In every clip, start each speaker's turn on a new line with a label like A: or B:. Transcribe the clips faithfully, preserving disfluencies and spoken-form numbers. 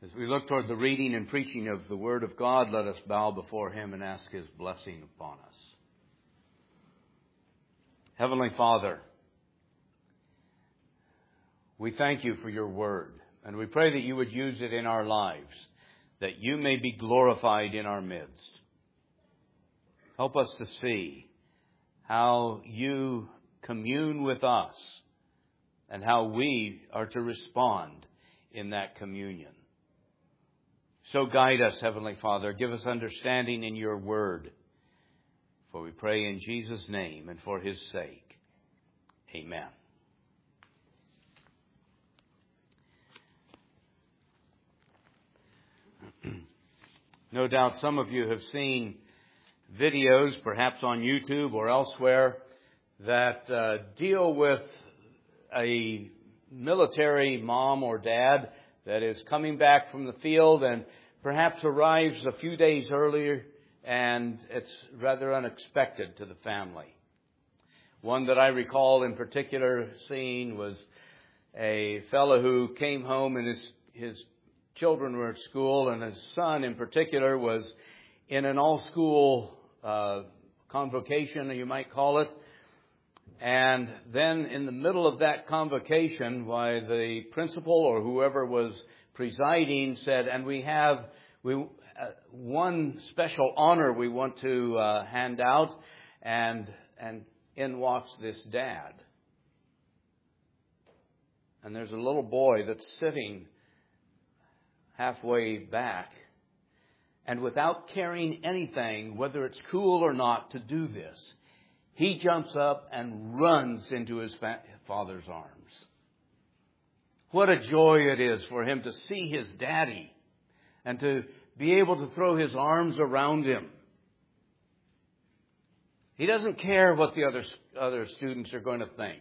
A: As we look toward the reading and preaching of the Word of God, let us bow before Him and ask His blessing upon us. Heavenly Father, we thank You for Your Word, and we pray that You would use it in our lives, that You may be glorified in our midst. Help us to see how You commune with us and how we are to respond in that communion. So guide us, Heavenly Father. Give us understanding in Your Word. For we pray in Jesus' name and for His sake. Amen. No doubt some of you have seen videos, perhaps on YouTube or elsewhere, that uh, deal with a military mom or dad that is coming back from the field and perhaps arrives a few days earlier, and it's rather unexpected to the family. One that I recall in particular seeing was a fellow who came home and his, his children were at school, and his son in particular was in an all-school uh, convocation, you might call it. And then in the middle of that convocation, why the principal or whoever was presiding said, and we have we uh, one special honor we want to uh, hand out, and and in walks this dad. And there's a little boy that's sitting halfway back, and without caring anything, whether it's cool or not to do this, he jumps up and runs into his father's arms. What a joy it is for him to see his daddy and to be able to throw his arms around him. He doesn't care what the other, other students are going to think.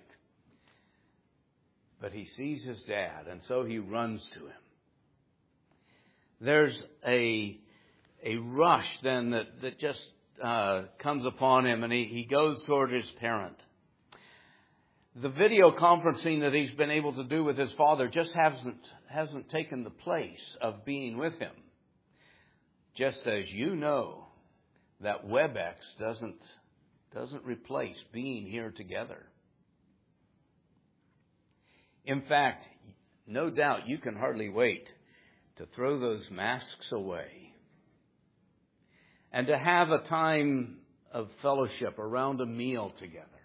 A: But he sees his dad, and so he runs to him. There's a, a rush then that, that just Uh, comes upon him, and he, he goes toward his parent. The video conferencing that he's been able to do with his father just hasn't hasn't taken the place of being with him. Just as you know that WebEx doesn't doesn't replace being here together. In fact, no doubt you can hardly wait to throw those masks away and to have a time of fellowship around a meal together.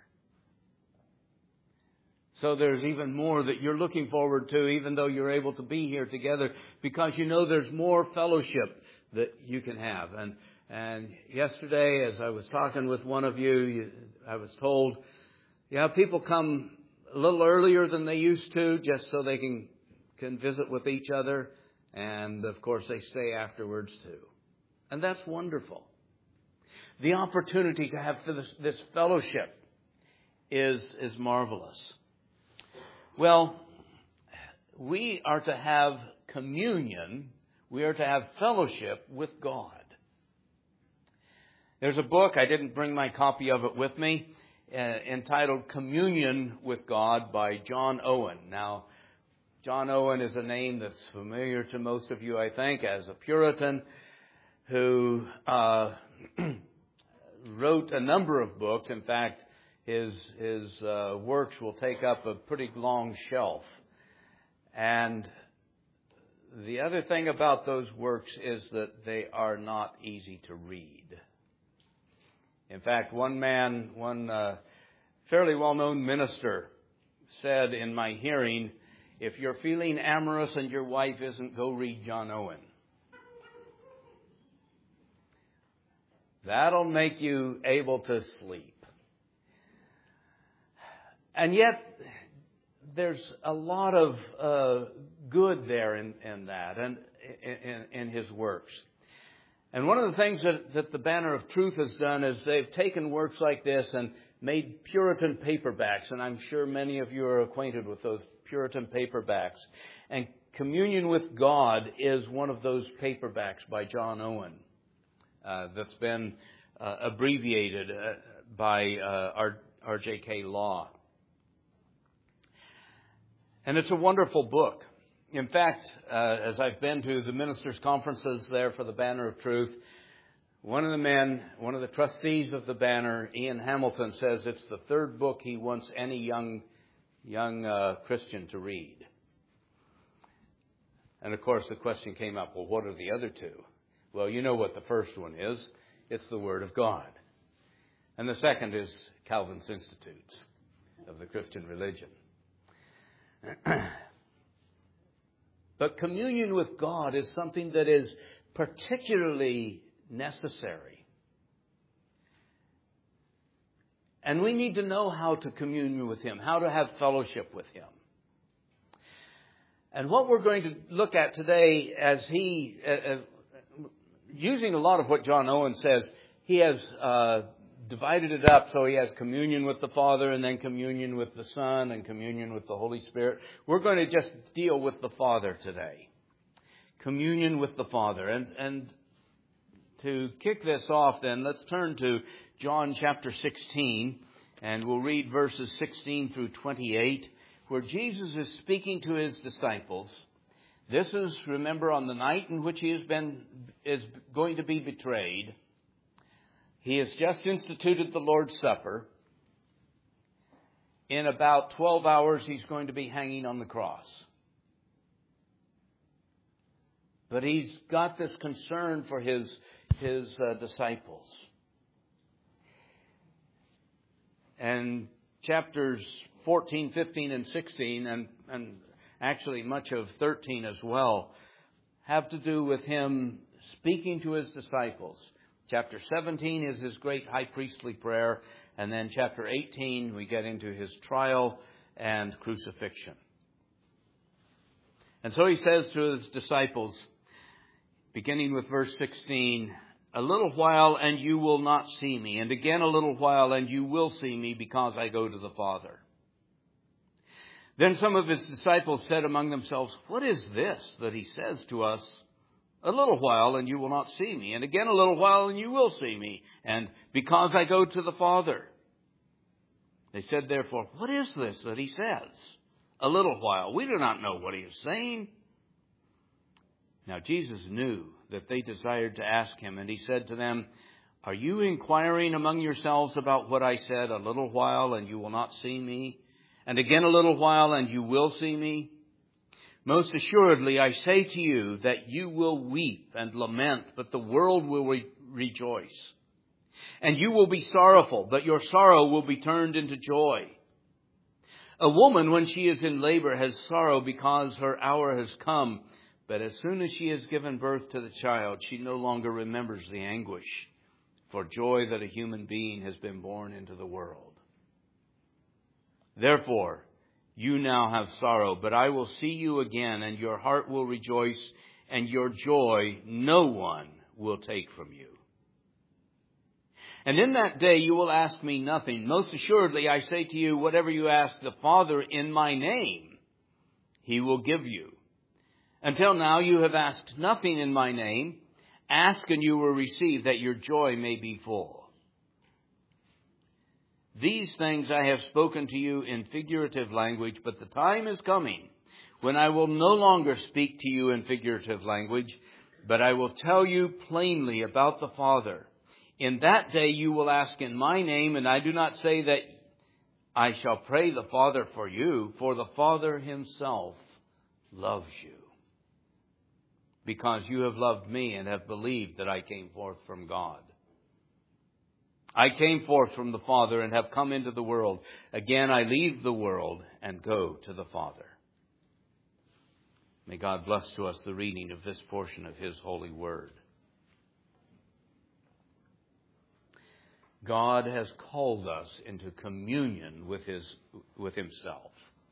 A: So there's even more that you're looking forward to, even though you're able to be here together, because you know there's more fellowship that you can have. And and yesterday, as I was talking with one of you, you I was told, yeah, people come a little earlier than they used to, just so they can can visit with each other. And, of course, they stay afterwards, too. And that's wonderful. The opportunity to have this, this fellowship is, is marvelous. Well, we are to have communion. We are to have fellowship with God. There's a book, I didn't bring my copy of it with me, uh, entitled Communion with God by John Owen. Now, John Owen is a name that's familiar to most of you, I think, as a Puritan who uh, wrote a number of books. In fact, his his uh, works will take up a pretty long shelf. And the other thing about those works is that they are not easy to read. In fact, one man, one uh, fairly well-known minister said in my hearing, if you're feeling amorous and your wife isn't, go read John Owen. That'll make you able to sleep. And yet, there's a lot of uh, good there in, in that and in, in his works. And one of the things that, that the Banner of Truth has done is they've taken works like this and made Puritan paperbacks. And I'm sure many of you are acquainted with those Puritan paperbacks. And Communion with God is one of those paperbacks by John Owen. Uh, that's been uh, abbreviated uh, by uh, R J K Law. And it's a wonderful book. In fact, uh, as I've been to the ministers' conferences there for the Banner of Truth, one of the men, one of the trustees of the Banner, Ian Hamilton, says it's the third book he wants any young young uh, Christian to read. And of course the question came up, well, what are the other two? Well, you know what the first one is. It's the Word of God. And the second is Calvin's Institutes of the Christian Religion. But communion with God is something that is particularly necessary. And we need to know how to commune with Him, how to have fellowship with Him. And what we're going to look at today, as he, uh, uh, using a lot of what John Owen says, he has uh, divided it up so he has communion with the Father and then communion with the Son and communion with the Holy Spirit. We're going to just deal with the Father today. Communion with the Father. And, and to kick this off then, let's turn to John chapter sixteen, and we'll read verses sixteen through twenty-eight, where Jesus is speaking to His disciples. This is, remember, on the night in which He has been, is going to be betrayed. He has just instituted the Lord's Supper. In about twelve hours, He's going to be hanging on the cross. But He's got this concern for His, his uh, disciples. And chapters fourteen, fifteen, and sixteen, and, and actually much of thirteen as well, have to do with Him speaking to His disciples. Chapter seventeen is His great high priestly prayer. And then chapter eighteen, we get into His trial and crucifixion. And so He says to His disciples, beginning with verse sixteen, "A little while and you will not see me, and again a little while and you will see me, because I go to the Father." Then some of His disciples said among themselves, "What is this that He says to us? A little while and you will not see me, and again a little while and you will see me, and because I go to the Father." They said therefore, "What is this that He says? A little while. We do not know what He is saying." Now Jesus knew that they desired to ask Him, and He said to them, "Are you inquiring among yourselves about what I said, a little while and you will not see me, and again a little while and you will see me? Most assuredly, I say to you that you will weep and lament, but the world will re- rejoice. And you will be sorrowful, but your sorrow will be turned into joy. A woman, when she is in labor, has sorrow because her hour has come. But as soon as she has given birth to the child, she no longer remembers the anguish for joy that a human being has been born into the world. Therefore, you now have sorrow, but I will see you again, and your heart will rejoice, and your joy no one will take from you. And in that day you will ask me nothing. Most assuredly, I say to you, whatever you ask the Father in my name, He will give you. Until now you have asked nothing in my name. Ask and you will receive, that your joy may be full. These things I have spoken to you in figurative language, but the time is coming when I will no longer speak to you in figurative language, but I will tell you plainly about the Father. In that day you will ask in my name, and I do not say that I shall pray the Father for you, for the Father Himself loves you, because you have loved me and have believed that I came forth from God. I came forth from the Father and have come into the world. Again, I leave the world and go to the Father." May God bless to us the reading of this portion of His holy word. God has called us into communion with His, with Himself.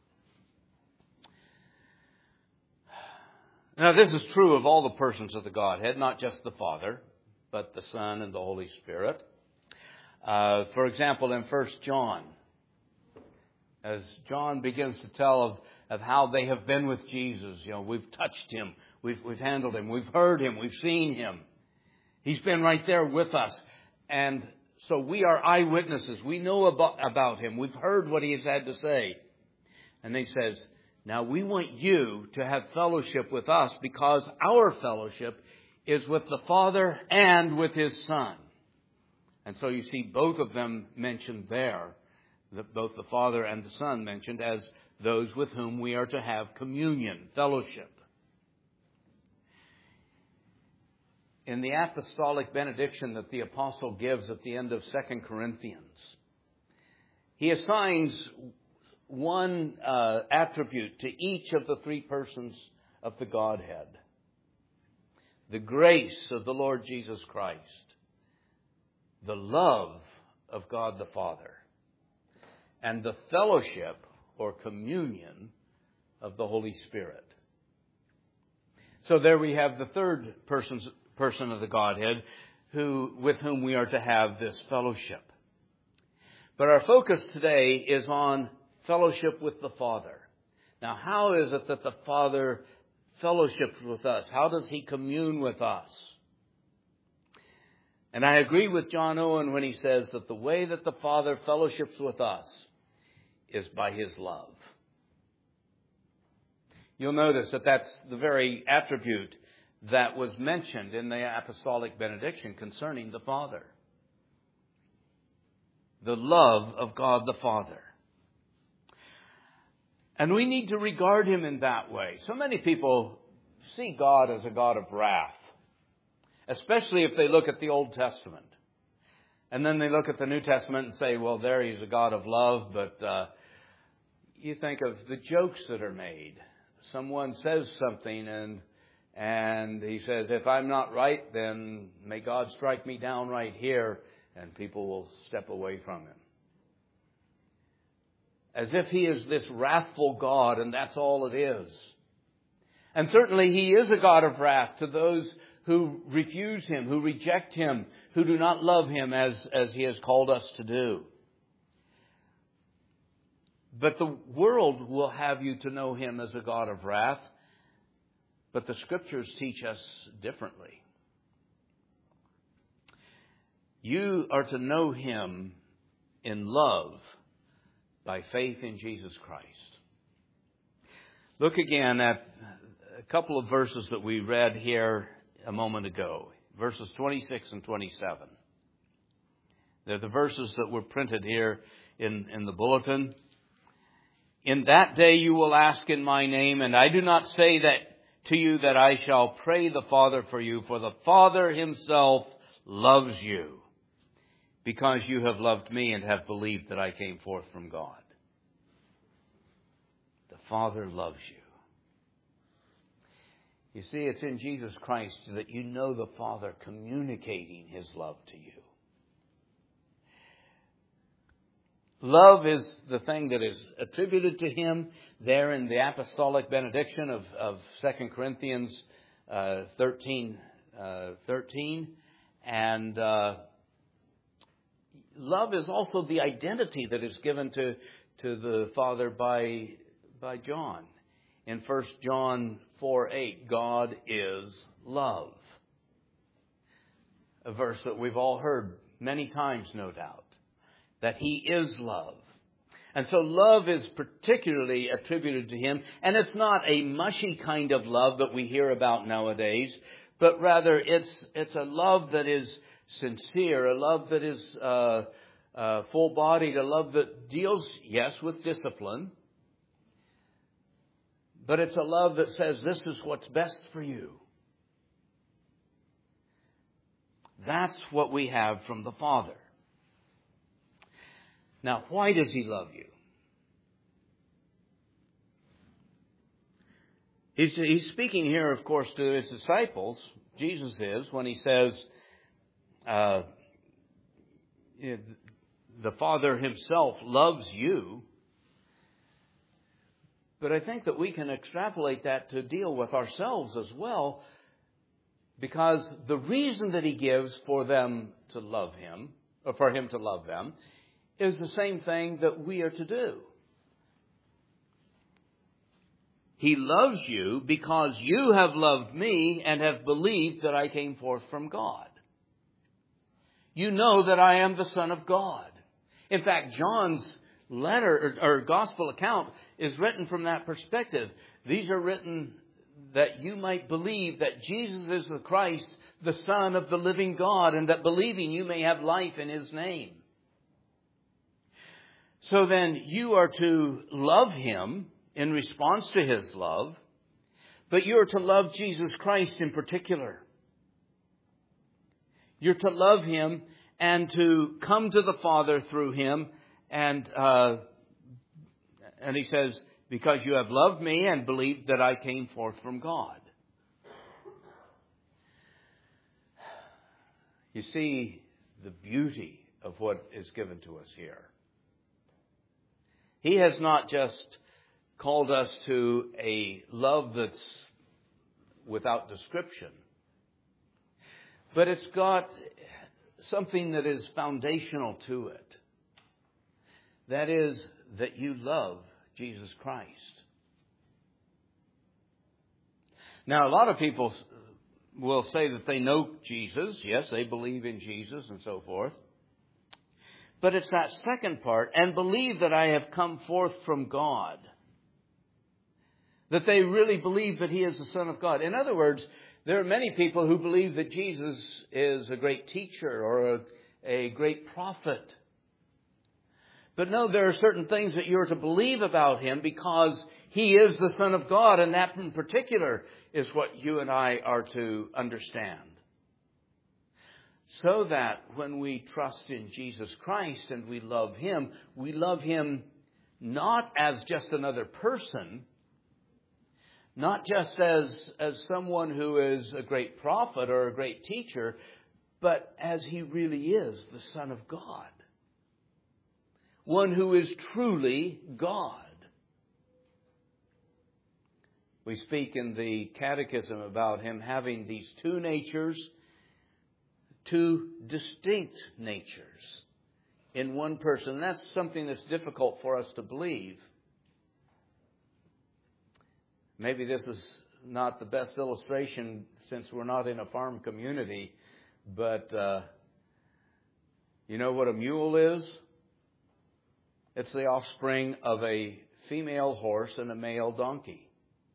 A: Now, this is true of all the persons of the Godhead, not just the Father, but the Son and the Holy Spirit. Uh, for example, in First John, as John begins to tell of, of how they have been with Jesus, you know, we've touched Him, we've, we've handled Him, we've heard Him, we've seen Him. He's been right there with us. And so we are eyewitnesses. We know about, about Him. We've heard what He has had to say. And He says, Now we want you to have fellowship with us because our fellowship is with the Father and with His Son. And so you see both of them mentioned there, both the Father and the Son mentioned as those with whom we are to have communion, fellowship. In the apostolic benediction that the apostle gives at the end of Second Corinthians, he assigns one uh, attribute to each of the three persons of the Godhead. The grace of the Lord Jesus Christ. The love of God the Father. And the fellowship or communion of the Holy Spirit. So there we have the third person's, person of the Godhead who, with whom we are to have this fellowship. But our focus today is on fellowship with the Father. Now, how is it that the Father fellowships with us? How does He commune with us? And I agree with John Owen when he says that the way that the Father fellowships with us is by His love. You'll notice that that's the very attribute that was mentioned in the apostolic benediction concerning the Father. The love of God the Father. And we need to regard Him in that way. So many people see God as a God of wrath, especially if they look at the Old Testament. And then they look at the New Testament and say, well, there He's a God of love, but uh, you think of the jokes that are made. Someone says something and and he says, if I'm not right, then may God strike me down right here, and people will step away from Him. As if He is this wrathful God, and that's all it is. And certainly He is a God of wrath to those who refuse Him, who reject Him, who do not love Him as, as He has called us to do. But the world will have you to know Him as a God of wrath. But the Scriptures teach us differently. You are to know Him in love by faith in Jesus Christ. Look again at a couple of verses that we read here a moment ago. Verses twenty-six and twenty-seven. They're the verses that were printed here in, in the bulletin. In that day you will ask in my name, and I do not say that to you that I shall pray the Father for you, for the Father Himself loves you, because you have loved me and have believed that I came forth from God. The Father loves you. You see, it's in Jesus Christ that you know the Father communicating His love to you. Love is the thing that is attributed to Him there in the apostolic benediction of, of Second Corinthians uh, thirteen, uh, thirteen. And uh, love is also the identity that is given to, to the Father by, by John. In First John four eight, God is love. A verse that we've all heard many times, no doubt. That He is love. And so love is particularly attributed to Him. And it's not a mushy kind of love that we hear about nowadays. But rather it's it's a love that is sincere. A love that is uh, uh, full-bodied. A love that deals, yes, with discipline. But it's a love that says this is what's best for you. That's what we have from the Father. Now, why does He love you? He's, he's speaking here, of course, to His disciples. Jesus is, when He says, uh, the Father Himself loves you. But I think that we can extrapolate that to deal with ourselves as well. Because the reason that He gives for them to love Him, or for Him to love them, is the same thing that we are to do. He loves you because you have loved me and have believed that I came forth from God. You know that I am the Son of God. In fact, John's letter or, or gospel account is written from that perspective. These are written that you might believe that Jesus is the Christ, the Son of the living God, and that believing you may have life in His name. So then you are to love Him in response to His love, but you are to love Jesus Christ in particular. You're to love Him and to come to the Father through Him. And uh, and He says, because you have loved me and believed that I came forth from God. You see the beauty of what is given to us here. He has not just called us to a love that's without description, but it's got something that is foundational to it. That is that you love Jesus Christ. Now, a lot of people will say that they know Jesus. Yes, they believe in Jesus and so forth. But it's that second part, and believe that I have come forth from God. That they really believe that He is the Son of God. In other words, there are many people who believe that Jesus is a great teacher or a, a great prophet. But no, there are certain things that you're to believe about Him because He is the Son of God, and that in particular is what you and I are to understand. So that when we trust in Jesus Christ and we love Him, we love Him not as just another person, not just as, as someone who is a great prophet or a great teacher, but as He really is, the Son of God. One who is truly God. We speak in the Catechism about Him having these two natures, two distinct natures in one person. And that's something that's difficult for us to believe. Maybe this is not the best illustration since we're not in a farm community, but uh, you know what a mule is? It's the offspring of a female horse and a male donkey.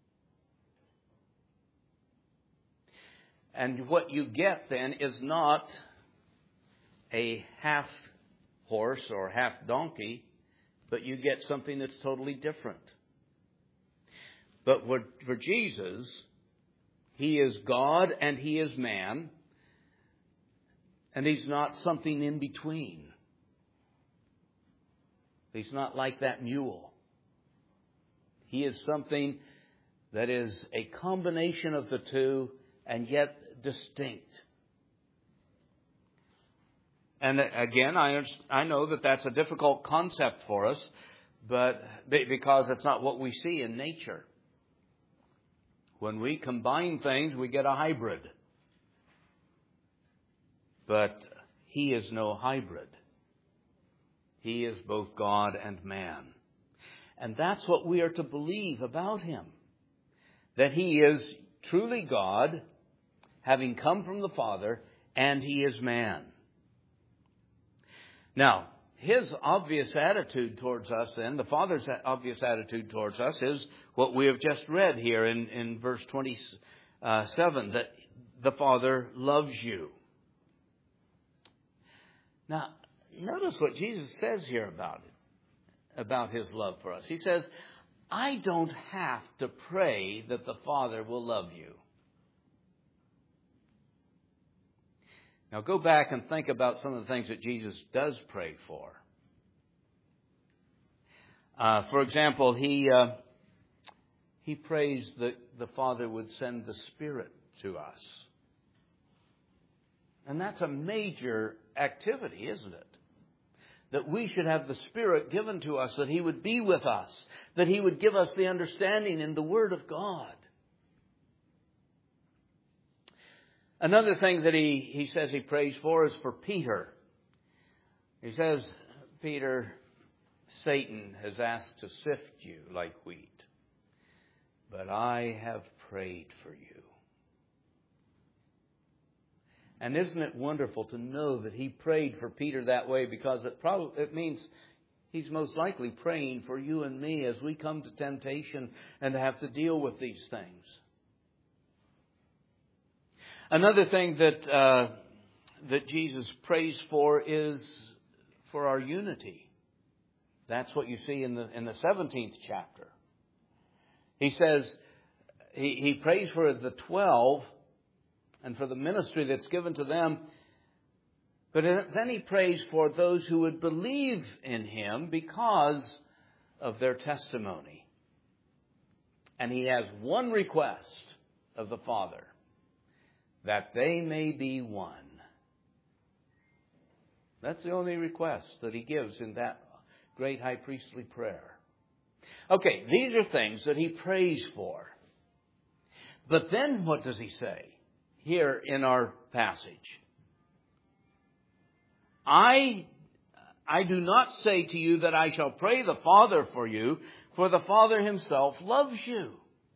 A: And what you get then is not a half horse or half donkey, but you get something that's totally different. But for Jesus, He is God and He is man, and He's not something in between. He's not like that mule. He is something that is a combination of the two and yet distinct. And again, I I know that that's a difficult concept for us, but because it's not what we see in nature. When we combine things, we get a hybrid. But He is no hybrid. He is both God and man. And that's what we are to believe about Him. That He is truly God, having come from the Father, and He is man. Now, His obvious attitude towards us then, the Father's obvious attitude towards us is what we have just read here in, in verse twenty-seven, that the Father loves you. Now, notice what Jesus says here about it, about His love for us. He says, I don't have to pray that the Father will love you. Now go back and think about some of the things that Jesus does pray for. Uh, for example, he uh, he prays that the Father would send the Spirit to us. And that's a major activity, isn't it? That we should have the Spirit given to us, that He would be with us, that He would give us the understanding in the Word of God. Another thing that he, he says he prays for is for Peter. He says, Peter, Satan has asked to sift you like wheat, but I have prayed for you. And isn't it wonderful to know that he prayed for Peter that way, because it probably it means He's most likely praying for you and me as we come to temptation and have to deal with these things. Another thing that uh, that Jesus prays for is for our unity. That's what you see in the in the seventeenth chapter. He says he, he prays for the twelve and for the ministry that's given to them. But then he prays for those who would believe in him because of their testimony. And he has one request of the Father, that they may be one. That's the only request that he gives in that great high priestly prayer. Okay, these are things that he prays for. But then what does he say here in our passage? I, I do not say to you that I shall pray the Father for you, for the Father himself loves you.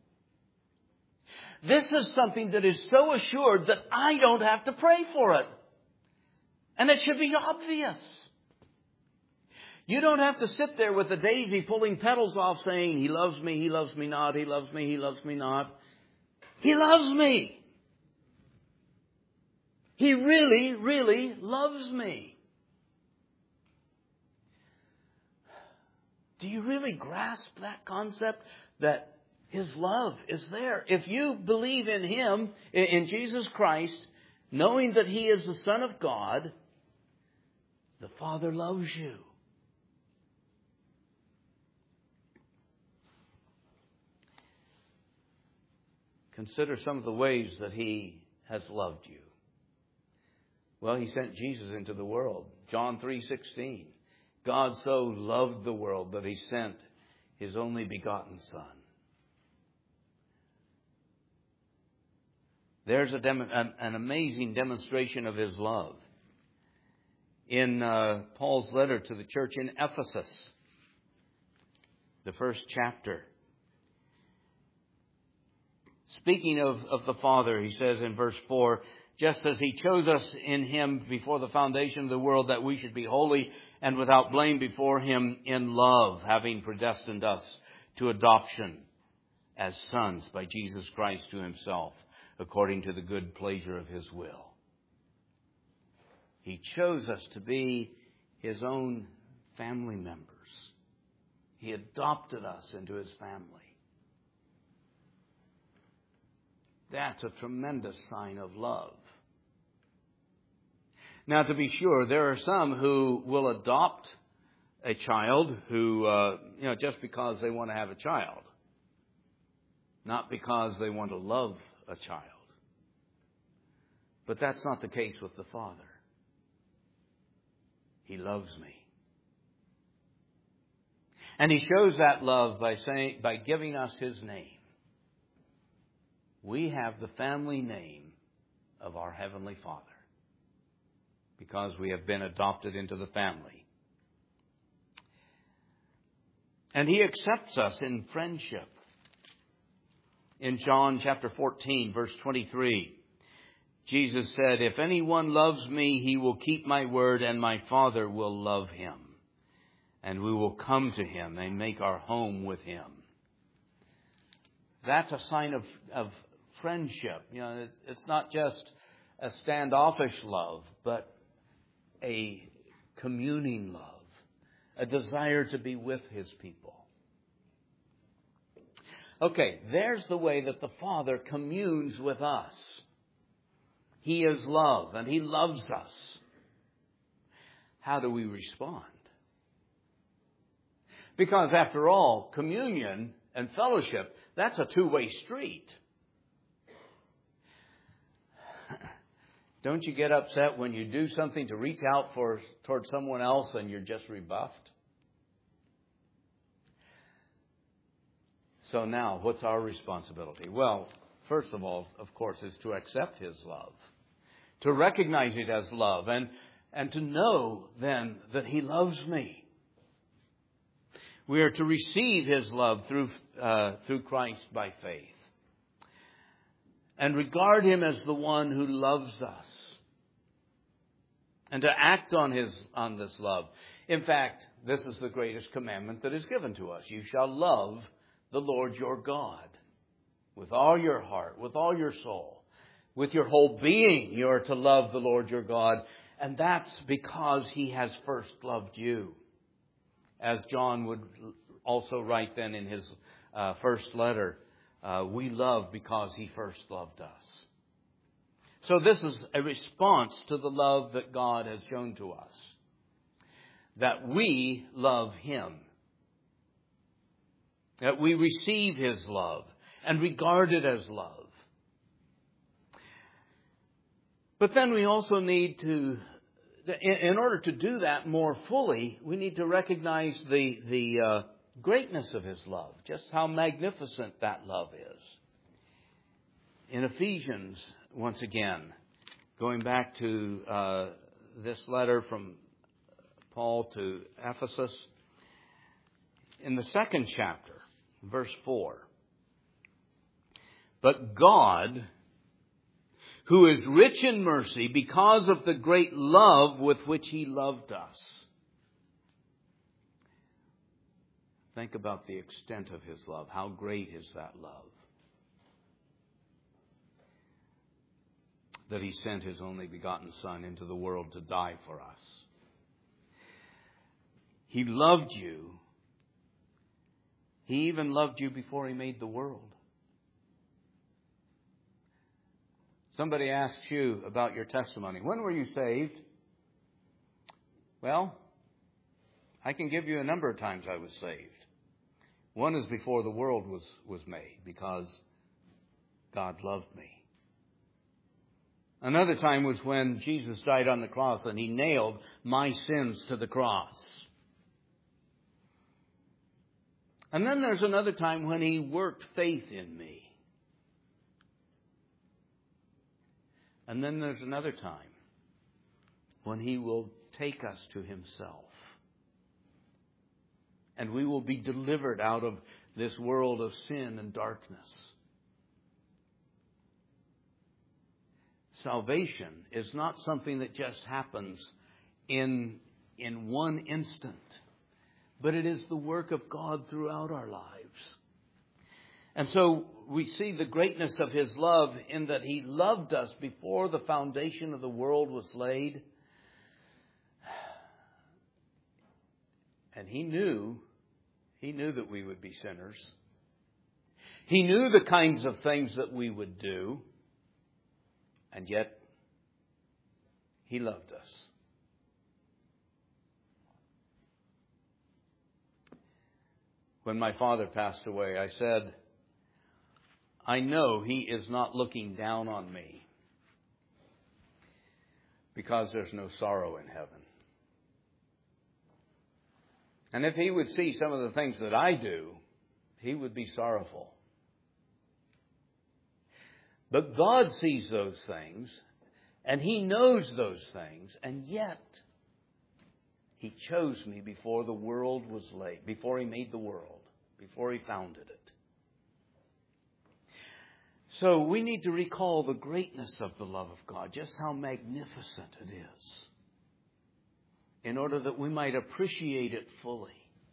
A: This is something that is so assured that I don't have to pray for it. And it should be obvious. You don't have to sit there with a daisy pulling petals off saying, He loves me, He loves me not, He loves me, He loves me not. He loves me. He really, really loves me. Do you really grasp that concept that His love is there? If you believe in Him, in Jesus Christ, knowing that He is the Son of God, the Father loves you. Consider some of the ways that He has loved you. Well, He sent Jesus into the world. John three sixteen. God so loved the world that He sent His only begotten Son. There's a dem- an, an amazing demonstration of His love in uh, Paul's letter to the church in Ephesus, the first chapter. Speaking of, of the Father, he says in verse four, just as He chose us in Him before the foundation of the world, that we should be holy and without blame before Him in love, having predestined us to adoption as sons by Jesus Christ to Himself, according to the good pleasure of His will. He chose us to be His own family members. He adopted us into His family. That's a tremendous sign of love. Now, to be sure, there are some who will adopt a child who, uh, you know, just because they want to have a child, not because they want to love a child. But that's not the case with the Father. He loves me. And He shows that love by saying, by giving us His name. We have the family name of our Heavenly Father because we have been adopted into the family. And He accepts us in friendship. In John chapter fourteen, verse twenty-three, Jesus said, if anyone loves me, he will keep my word, and my Father will love him. And we will come to him and make our home with him. That's a sign of, of friendship. You know, it's not just a standoffish love, but a communing love, a desire to be with His people. Okay, there's the way that the Father communes with us. He is love, and He loves us. How do we respond? Because after all, communion and fellowship, that's a two-way street. Don't you get upset when you do something to reach out for toward someone else and you're just rebuffed? So now, what's our responsibility? Well, first of all, of course, is to accept His love. To recognize it as love and, and to know then that He loves me. We are to receive His love through, uh, through Christ by faith. And regard Him as the one who loves us. And to act on His on this love. In fact, this is the greatest commandment that is given to us. You shall love the Lord your God with all your heart, with all your soul, with your whole being. You are to love the Lord your God. And that's because He has first loved you. As John would also write then in his uh, first letter, uh, we love because He first loved us. So this is a response to the love that God has shown to us. That we love Him. That we receive His love and regard it as love. But then we also need to, in order to do that more fully, we need to recognize the, the uh, greatness of His love. Just how magnificent that love is. In Ephesians, once again, going back to uh, this letter from Paul to Ephesus, in the second chapter, verse four. But God, who is rich in mercy because of the great love with which He loved us. Think about the extent of His love. How great is that love? That He sent His only begotten Son into the world to die for us. He loved you. He even loved you before He made the world. Somebody asks you about your testimony. When were you saved? Well, I can give you a number of times I was saved. One is before the world was, was made, because God loved me. Another time was when Jesus died on the cross and He nailed my sins to the cross. And then there's another time when He worked faith in me. And then there's another time when He will take us to Himself. And we will be delivered out of this world of sin and darkness. Salvation is not something that just happens in, in one instant. But it is the work of God throughout our lives. And so we see the greatness of His love in that He loved us before the foundation of the world was laid. And He knew, He knew that we would be sinners. He knew the kinds of things that we would do. And yet, He loved us. When my father passed away, I said, I know He is not looking down on me because there's no sorrow in heaven. And if He would see some of the things that I do, He would be sorrowful. But God sees those things, and He knows those things, and yet He chose me before the world was laid, before He made the world, before He founded it. So we need to recall the greatness of the love of God, just how magnificent it is, in order that we might appreciate it fully.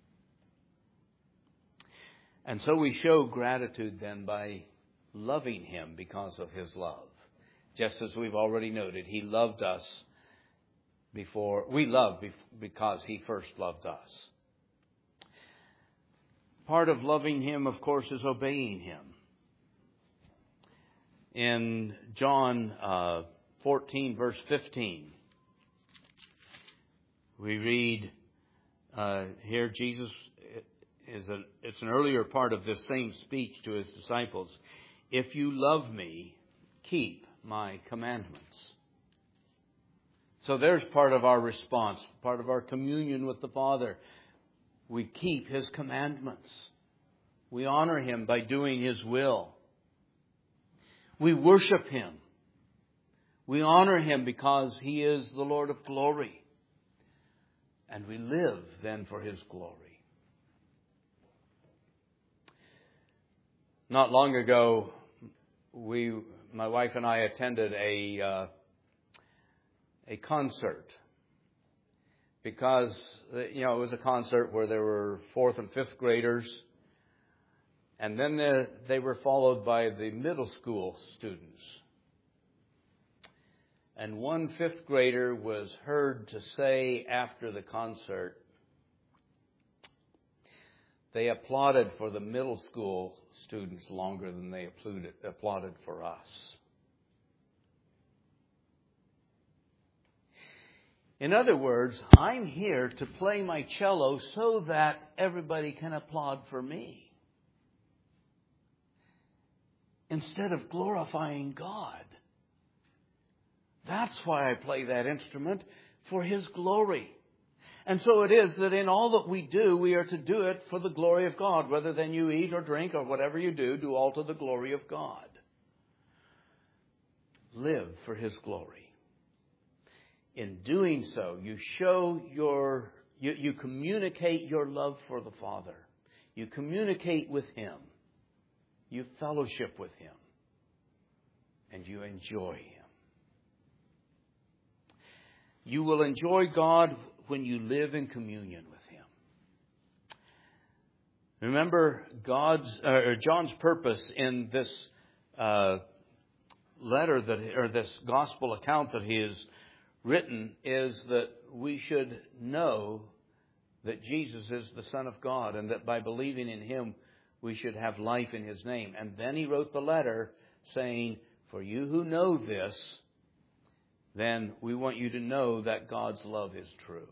A: And so we show gratitude then by loving Him because of His love. Just as we've already noted, He loved us before, we love because He first loved us. Part of loving Him, of course, is obeying Him. In John uh, fourteen, verse fifteen, we read uh, here, Jesus is a, it's an earlier part of this same speech to His disciples. If you love me, keep my commandments. So there's part of our response, part of our communion with the Father. We keep His commandments. We honor Him by doing His will. We worship Him. We honor Him because He is the Lord of glory. And we live then for His glory. Not long ago, we, my wife and I attended a uh, a concert because, you know, it was a concert where there were fourth and fifth graders. And then the, they were followed by the middle school students. And one fifth grader was heard to say after the concert, they applauded for the middle school students longer than they applauded, applauded for us. In other words, I'm here to play my cello so that everybody can applaud for me, instead of glorifying God. That's why I play that instrument, for His glory. And so it is that in all that we do, we are to do it for the glory of God. Whether then you eat or drink or whatever you do, do all to the glory of God. Live for His glory. In doing so, you show your, you, you communicate your love for the Father. You communicate with Him. You fellowship with Him. And you enjoy Him. You will enjoy God when you live in communion with Him. Remember, God's uh, or John's purpose in this uh, letter that, or this gospel account that he has written, is that we should know that Jesus is the Son of God, and that by believing in Him, we should have life in His name. And then he wrote the letter saying, for you who know this, then we want you to know that God's love is true.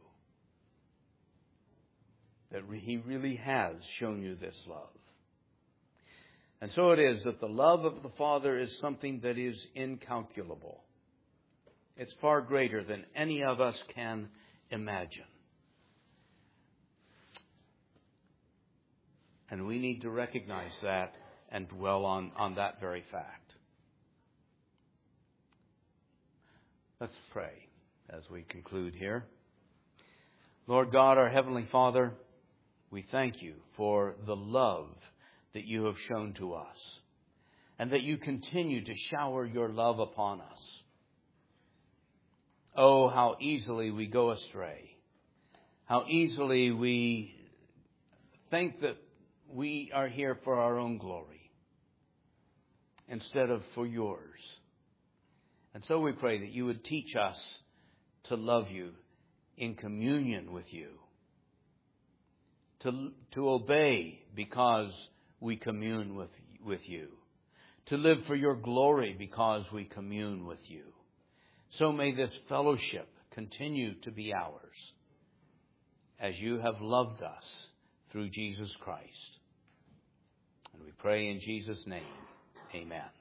A: That He really has shown you this love. And so it is that the love of the Father is something that is incalculable. It's far greater than any of us can imagine. And we need to recognize that and dwell on, on that very fact. Let's pray as we conclude here. Lord God, our Heavenly Father, we thank You for the love that You have shown to us, and that You continue to shower Your love upon us. Oh, how easily we go astray. How easily we think that we are here for our own glory instead of for Yours. And so we pray that You would teach us to love You in communion with You. To, to obey because we commune with, with You. To live for Your glory because we commune with You. So may this fellowship continue to be ours, as You have loved us through Jesus Christ. And we pray in Jesus' name, amen.